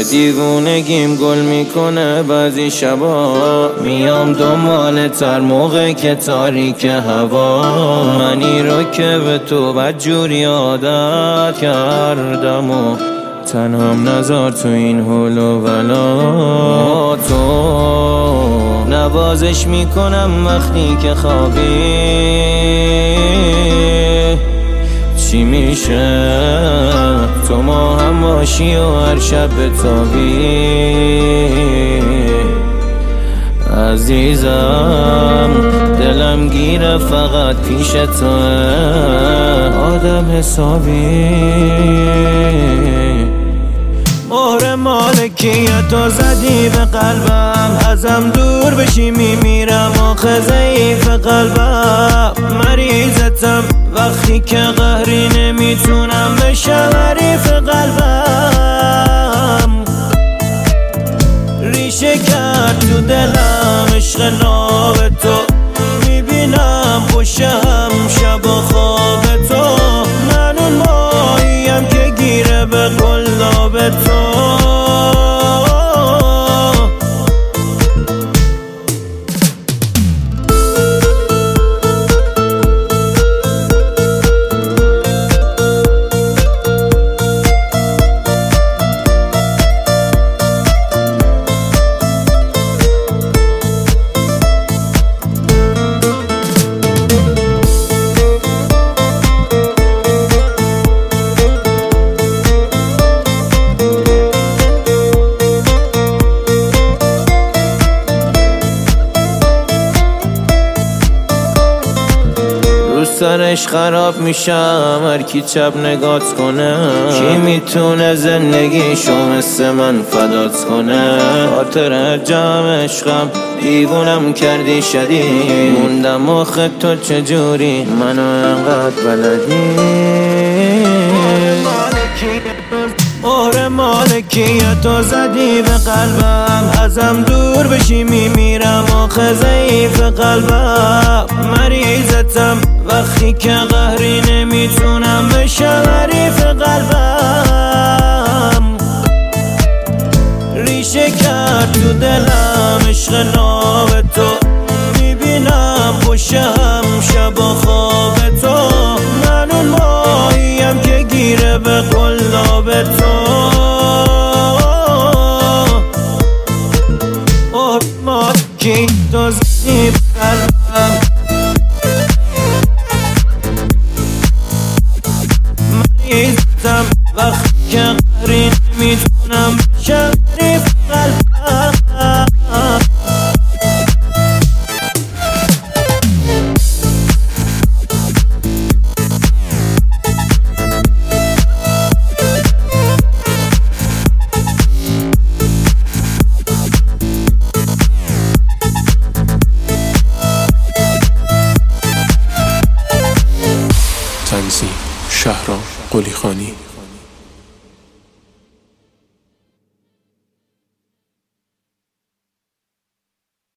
دیوونگیم گل میکنه بعضی شبا، میام دنبال تر موقع که تاریک هوا. منی رو که به تو بدجوری عادت کردم و تنهام نذار تو این حول و ولا. تو نوازش میکنم وقتی که خوابی، چی میشه تو ما هم باشی و هر شب بتابی. عزیزم دلم گیره فقط پیش تو آدم حسابی. مهر مالکیت تو زدی به قلبم، ازم دور بشی میمیرم آخه ضعیف قلبم. مریضتم وقتی که قهری نمیتونم بشم حریف قلبم. ریشه کرد تو دلم عشق ناب تو، میبینم خوشم شب و خواب تو. من اون ماهیم که گیره به قلاب تو. سرش خراب میشم هر کی چپ نگات کنه. کی میتونه زندگیشو مثل من فدات کنه؟ خاطر جمع عشقم دیوونم کردی شدید، موندم آخه تو چجوری منو انقدر بلدی. مهر مالکیت تو زدی به قلبم، ازم دور بشی میمیرم آخه ضعیف قلبم. مریضتم وقتی که قهری نمیتونم بشم حریف قلبم. ریشه کرد تو دلم عشق ناب تو، میبینم خوشم شب و خواب تو. من اون ماهیم که گیره به قلاب تو. مالکی تو زدی به قلبم، مریضتم وقتی که قهری نمیتونم بشم حریف قلبم. تنظیم شهرام قلیخانی.